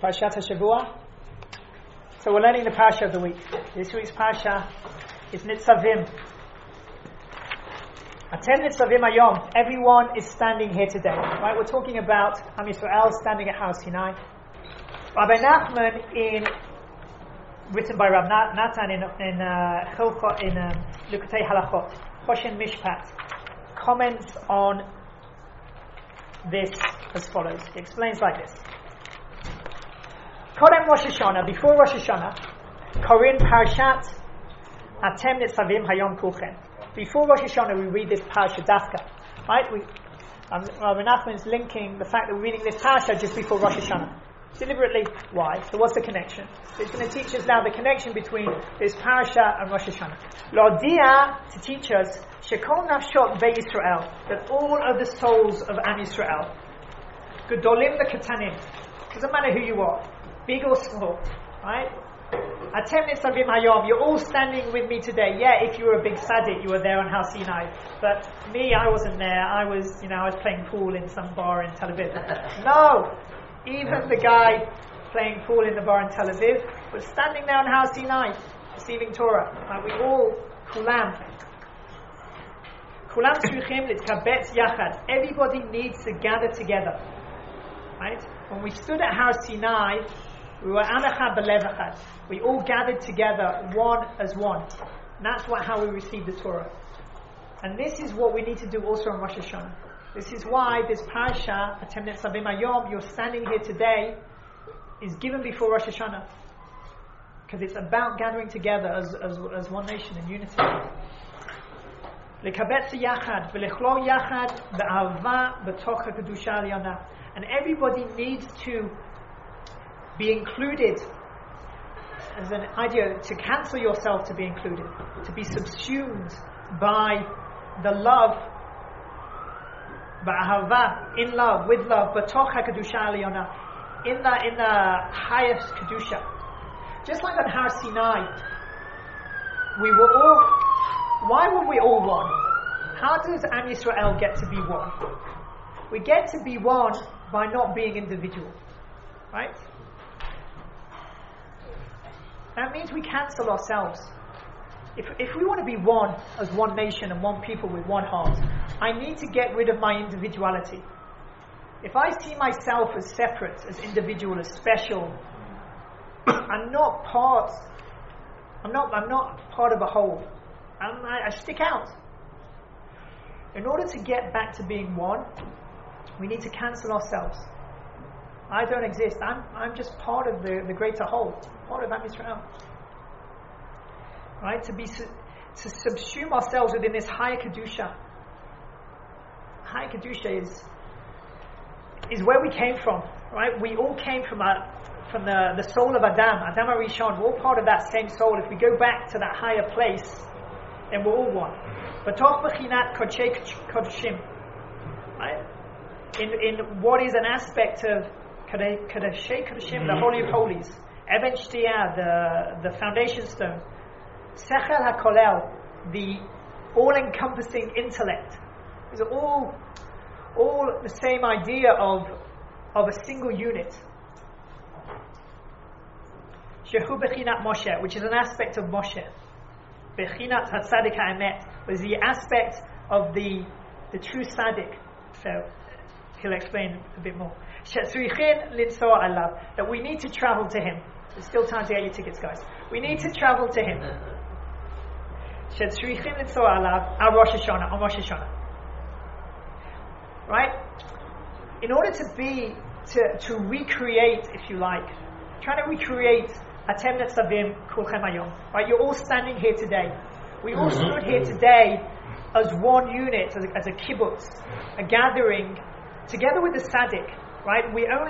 Parashat HaShavua. So we're learning the Parasha of the week. This week's Parasha is Nitzavim. Atem Nitzavim Hayom. Everyone is standing here today. Right? We're talking about Am Yisrael standing at Har Sinai. Rabbi Nachman, written by Rav Natan in Likutei Halachot, Choshen Mishpat, comments on this as follows. He explains like this. Kodem Rosh Hashanah, before Rosh Hashanah, Korin Parashat Atem Nitzavim Hayom Kulchem. Before Rosh Hashanah, we read this parasha Dafka, right? Rabbi Nachman is linking the fact that we're reading this parasha just before Rosh Hashanah. Deliberately, why? So what's the connection? So it's going to teach us now the connection between this parasha and Rosh Hashanah. L'odia, to teach us, Shekol Nafshot Be'Yisrael, that all of the souls of Am Yisrael, Gedolim v'Ketanim, doesn't matter who you are, big or small, right? Atem Nitzavim Hayom, you're all standing with me today. Yeah, if you were a big tzaddik, you were there on Har Sinai. But me, I wasn't there. I was playing pool in some bar in Tel Aviv. No! Even the guy playing pool in the bar in Tel Aviv was standing there on Har Sinai, receiving Torah. Right? We all, Kulam Tzrichim Litkabetz Yachad. Everybody needs to gather together. Right? When we stood at Har Sinai, we were Anachad B'Levachad. We all gathered together, one as one. And that's how we received the Torah. And this is what we need to do also on Rosh Hashanah. This is why this parasha, Atem Nitzavim Hayom, you're standing here today, is given before Rosh Hashanah. Because it's about gathering together as one nation in unity. Lekabetz yachad, v'lechlol yachad, b'ahava, b'toch ha'kedusha ha'elyona. And everybody needs to be included, as an idea, to cancel yourself to be included, to be subsumed by the love, ba'ahava, in love, with love, b'toch ha'kedusha ha'elyona, in the highest kedusha. Just like on Har Sinai, we were all. Why were we all one? How does Am Yisrael get to be one? We get to be one by not being individual, right? That means we cancel ourselves. If we want to be one as one nation and one people with one heart, I need to get rid of my individuality. If I see myself as separate, as individual, as special, I'm not part of a whole. I stick out. In order to get back to being one, we need to cancel ourselves. I don't exist. I'm just part of the greater whole, part of Am Yisrael. Right? To subsume ourselves within this higher kedusha. Higher kedusha is where we came from. Right? We all came from the soul of Adam HaRishon. We're all part of that same soul. If we go back to that higher place, then we're all one. B'toch b'chinat kodshei kodshim. Right? In what is an aspect of kodshei kodshim, the holy of holies. Even Shtiyah, the foundation stone. Sechel HaKolel, the all-encompassing intellect. These are all the same idea of a single unit. Shehu b'chinat Moshe, which is an aspect of Moshe. B'chinat HaTzadik HaEmet was the aspect of the true tzaddik. So he'll explain a bit more. Shetzrichin linsoa alav, that we need to travel to him. There's still time to get your tickets, guys. We need to travel to him. Shetzrichin linsoa alav on Rosh Hashanah. Right? In order to recreate, if you like, trying to recreate Atem Nitzavim Kulchem Hayom. Right? You're all standing here today. We all stood here today as one unit, as a kibbutz, a gathering, together with the tzaddik. Right?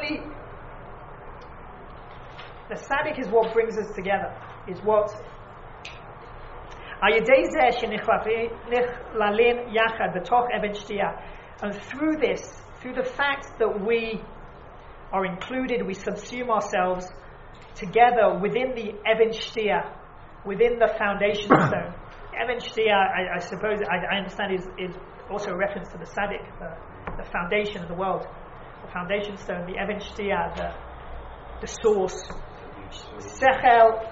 The tzaddik is what brings us together. Is what. And through this, through the fact that we are included, we subsume ourselves together within the Even Shtiyah, within the foundation stone. Even Shtiyah, I suppose, I understand is also a reference to the tzaddik, the foundation of the world, the foundation stone, the Even Shtiyah, the source. Sechel,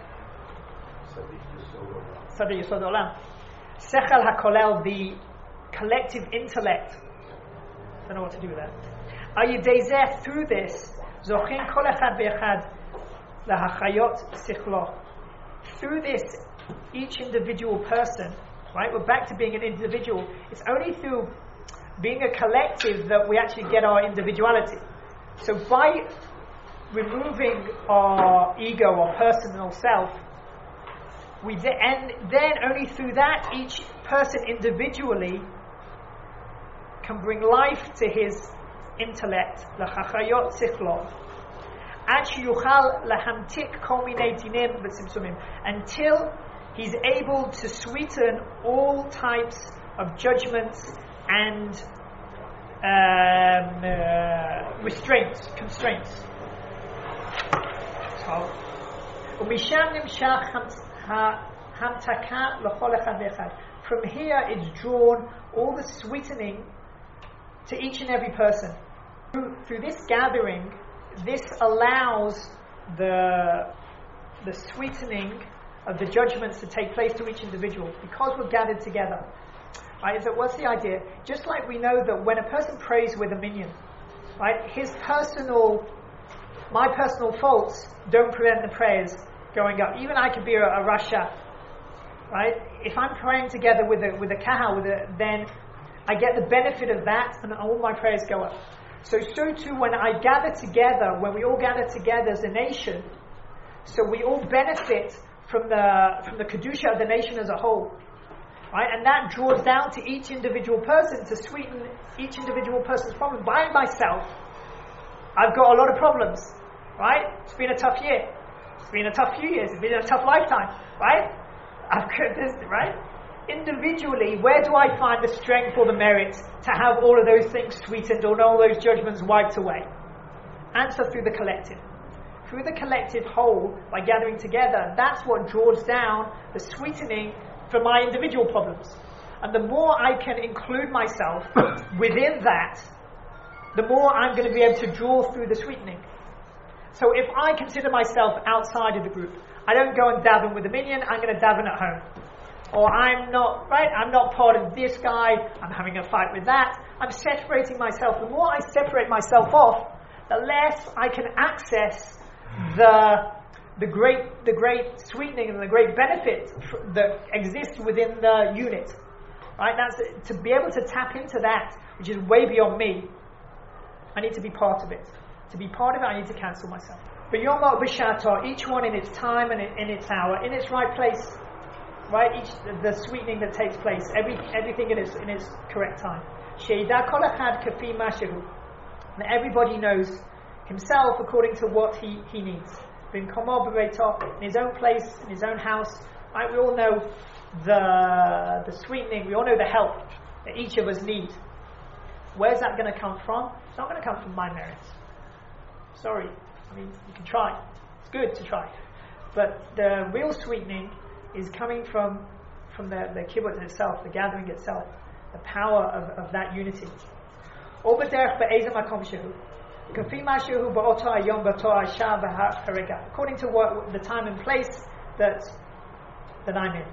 Sadiq Yesod Olam. Sechel HaKolel, the collective intellect. I don't know what to do with that. Ayidezeh, through this, Zochin Kol Echad Ve'echad Lahachayot Sichlo. Through this, each individual person, right? We're back to being an individual. It's only through being a collective that we actually get our individuality. So by removing our ego or personal self, and then only through that each person individually can bring life to his intellect, l'chachayot sichlo, until he's able to sweeten all types of judgments and constraints. So, from here it's drawn all the sweetening to each and every person. Through this gathering, this allows the sweetening of the judgments to take place to each individual because we're gathered together. Right? So what's the idea? Just like we know that when a person prays with a minyan, right, my personal faults don't prevent the prayers going up. Even I could be a rasha, right? If I'm praying together with a kahal, then I get the benefit of that, and all my prayers go up. So too when I gather together, when we all gather together as a nation, so we all benefit from the kedusha of the nation as a whole, right? And that draws down to each individual person to sweeten each individual person's problem. By myself, I've got a lot of problems, right? It's been a tough year. It's been a tough few years. It's been a tough lifetime, right? I've got this, right? Individually, where do I find the strength or the merit to have all of those things sweetened or all those judgments wiped away? Answer: through the collective. Through the collective whole, by gathering together, that's what draws down the sweetening for my individual problems. And the more I can include myself within that, the more I'm going to be able to draw through the sweetening. So if I consider myself outside of the group, I don't go and daven with a minyan, I'm going to daven at home. Or I'm not part of this guy, I'm having a fight with that. I'm separating myself. The more I separate myself off, the less I can access the great sweetening and the great benefit that exists within the unit. Right? That's to be able to tap into that, which is way beyond me. I need to be part of it. To be part of it, I need to cancel myself. But Yomot B'Shato, each one in its time and in its hour, in its right place. Right, the sweetening that takes place, everything in its correct time. Sheida kol echad kafi mashehu. And everybody knows himself according to what he needs. In his own place, in his own house. Right, we all know the sweetening. We all know the help that each of us need. Where's that going to come from? It's not going to come from my merits. Sorry, I mean you can try. It's good to try, but the real sweetening is coming from the kibbutz itself, the gathering itself, the power of that unity. According to what the time and place that I'm in.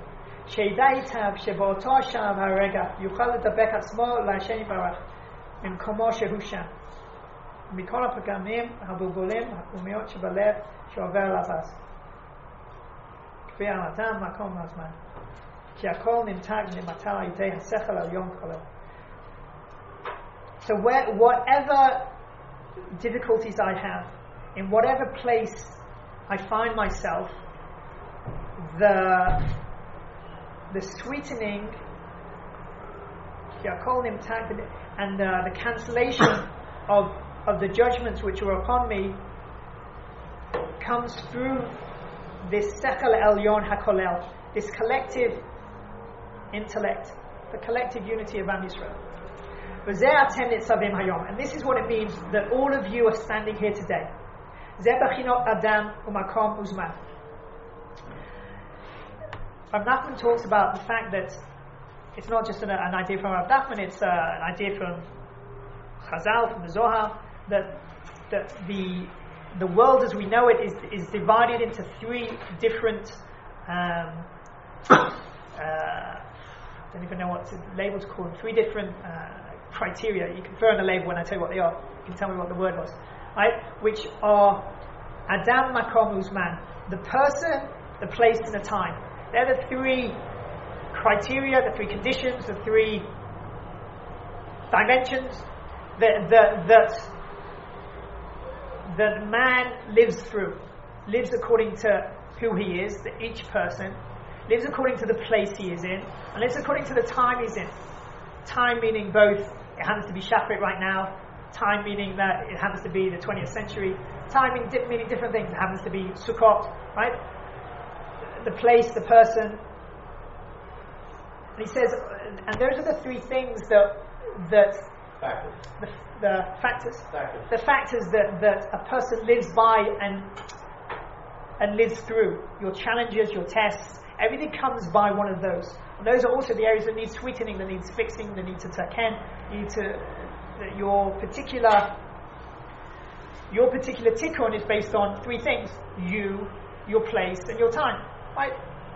So whatever difficulties I have, in whatever place I find myself, the sweetening and the cancellation of the judgments which are upon me comes through this Sechel Elyon HaKolel, this collective intellect, the collective unity of Am Yisrael. And this is what it means that all of you are standing here today. Adam umakom uzman. Rav Nachman talks about the fact that it's not just an idea from Rav Nachman, it's an idea from Chazal, from the Zohar, that the the world as we know it is divided into three different I don't even know what the labels called. Three different criteria. You can throw in a label when I tell you what they are. You can tell me what the word was, right? Which are Adam, Makom, Uzman. The person, the place, and the time. They're the three criteria, the three conditions, the three dimensions that man lives through, lives according to who he is, that each person lives according to the place he is in, and lives according to the time he's in. Time meaning both, it happens to be Shachrit right now, time meaning that it happens to be the 20th century, time meaning different things, it happens to be Sukkot, right? The place, the person. And he says, and those are the three things that Factors. The factors that a person lives by and lives through. Your challenges, your tests, everything comes by one of those. And those are also the areas that need sweetening, that needs fixing, that need to taken, your particular tikkun is based on three things: you, your place, and your time. Right?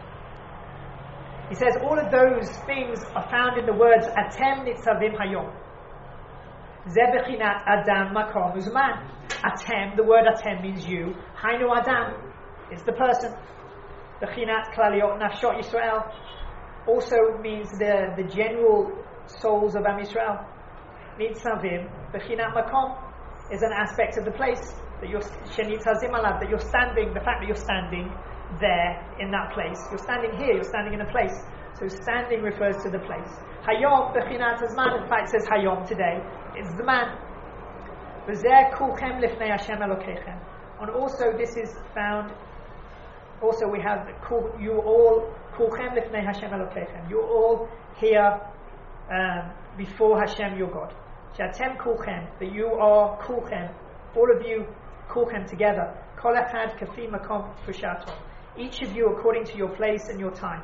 He says all of those things are found in the words Atem Nitzavim Hayom. Ze bechinat Adam Makom Uzman. Atem, the word Atem means you. Hainu Adam is the person. Bechinat Klaliot Nafshot Yisrael also means the general souls of Am Yisrael. Nitzavim Bechinat Makom is an aspect of the place that you're Shenitzazim Alav, that you're standing. The fact that you're standing there in that place. You're standing here, you're standing in a place. So standing refers to the place. Hayom bechinat hazman, in fact says Hayom today, it's the man. V'zeh kulchem lifnei Hashem Elokeichem. And also this is found, also we have you all, kulchem lifnei Hashem Elokeichem. You're all here before Hashem your God. She'atem kulchem, that you are kulchem, all of you kulchem together. Kol echad kafi makom fushato. Each of you according to your place and your time.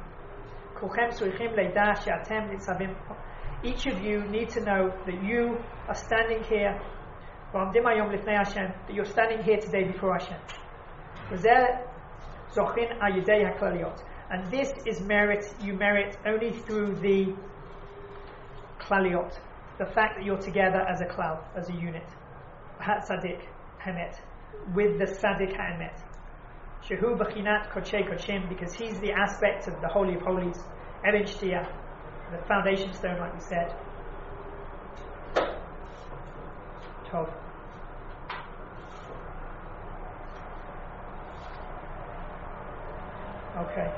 Each of you need to know that you are standing here, that you're standing here today before Hashem. And this is merit, you merit only through the klaliot, the fact that you're together as a klal, as a unit. With the Tzaddik HaEmet. Shehu B'chinat Kodshei Kodshim, because he's the aspect of the Holy of Holies, Eben Shtiyah, the foundation stone, like we said. 12. Okay.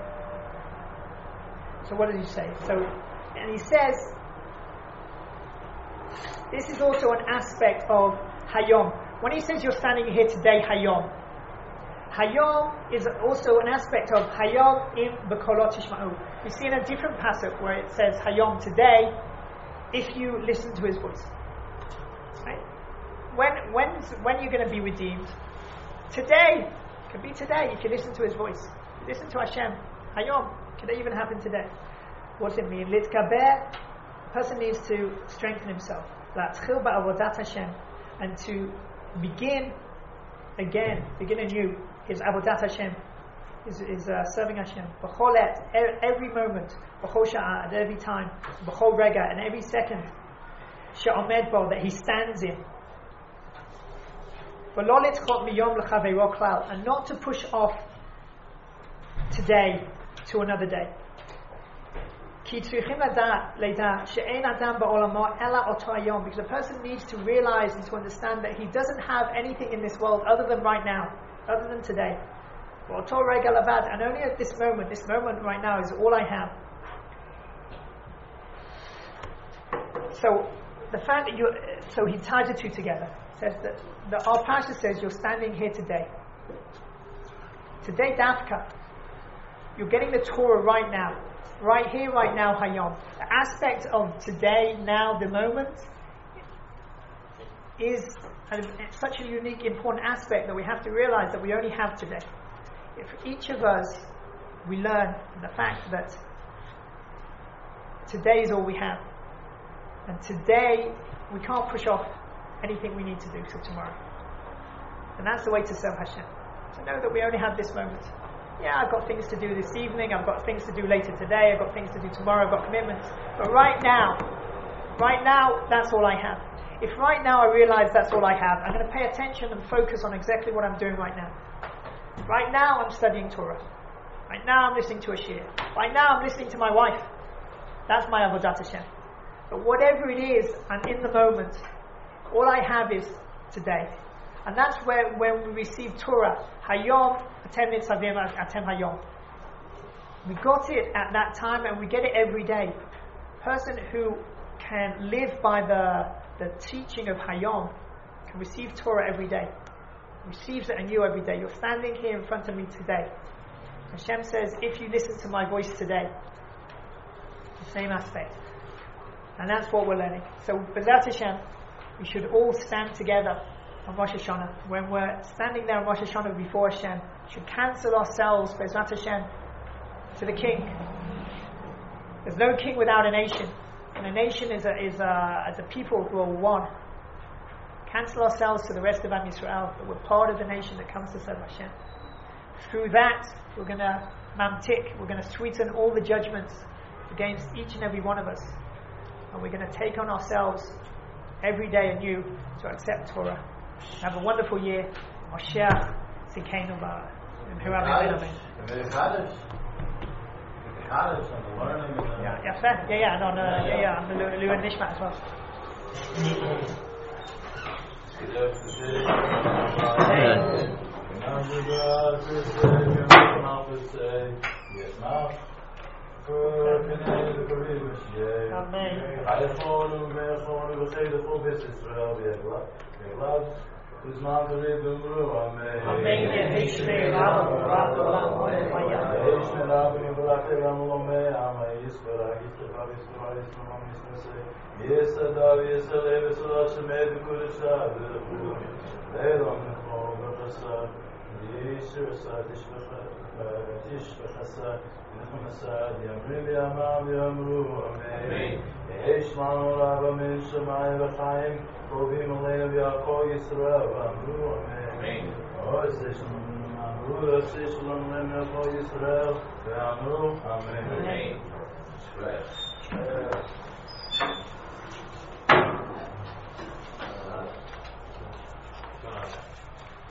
So what does he say? And he says, this is also an aspect of Hayom. When he says you're standing here today, Hayom is also an aspect of Hayom im B'kolot Tishma'u. We see in a different passage where it says Hayom today, if you listen to his voice. Right? When you're going to be redeemed? Today. It could be today if you listen to his voice. Listen to Hashem. Hayom. Could that even happen today? What does it mean? Litkaber. A person needs to strengthen himself. Latchil ba'avodat Hashem. And to begin anew his avodat Hashem, is serving Hashem. B'chol et, every moment, b'chol sha'ah, at every time, b'chol rega, and every second, she'omed bo, that he stands in. V'lo litchot miyom l'chaveiro klal, and not to push off today to another day. Ki tzrichim leida she'ein adam ba'olamo ela oto hayom, because a person needs to realize and to understand that he doesn't have anything in this world other than right now, other than today. Oto rega lavad, and only at this moment right now is all I have. So the fact that so he ties the two together. Says that our pastor says you're standing here today. Today, Dafka, you're getting the Torah right now. Right here, right now, Hayom. The aspect of today, now, the moment, is such a unique, important aspect that we have to realize that we only have today. If each of us, we learn the fact that today is all we have. And today, we can't push off anything we need to do till tomorrow. And that's the way to serve Hashem. To know that we only have this moment. Yeah, I've got things to do this evening, I've got things to do later today, I've got things to do tomorrow, I've got commitments. But right now, that's all I have. If right now I realize that's all I have, I'm going to pay attention and focus on exactly what I'm doing right now. Right now I'm studying Torah. Right now I'm listening to a shir. Right now I'm listening to my wife. That's my avodat Hashem. But whatever it is, I'm in the moment. All I have is today. And that's where when we receive Torah, Hayom, Atem Nitzavim, Atem Hayom. We got it at that time and we get it every day. Person who can live by the teaching of Hayom can receive Torah every day. Receives it anew every day. You're standing here in front of me today. Hashem says, if you listen to my voice today, the same aspect. And that's what we're learning. So, B'ezrat Hashem, we should all stand together on Rosh Hashanah. When we're standing there on Rosh Hashanah before Hashem, we should cancel ourselves, B'ezrat Hashem, to the King. There's no king without a nation. And a nation is a people who are one. Cancel ourselves to the rest of Am Yisrael, that we're part of the nation that comes to serve Hashem. Through that, we're going to mamtik, we're going to sweeten all the judgments against each and every one of us. And we're going to take on ourselves every day anew to accept Torah. Have a wonderful year. Moshiach Tzidkeinu Bara. Yeah, I'm Lewan Nishmat as well. Amen.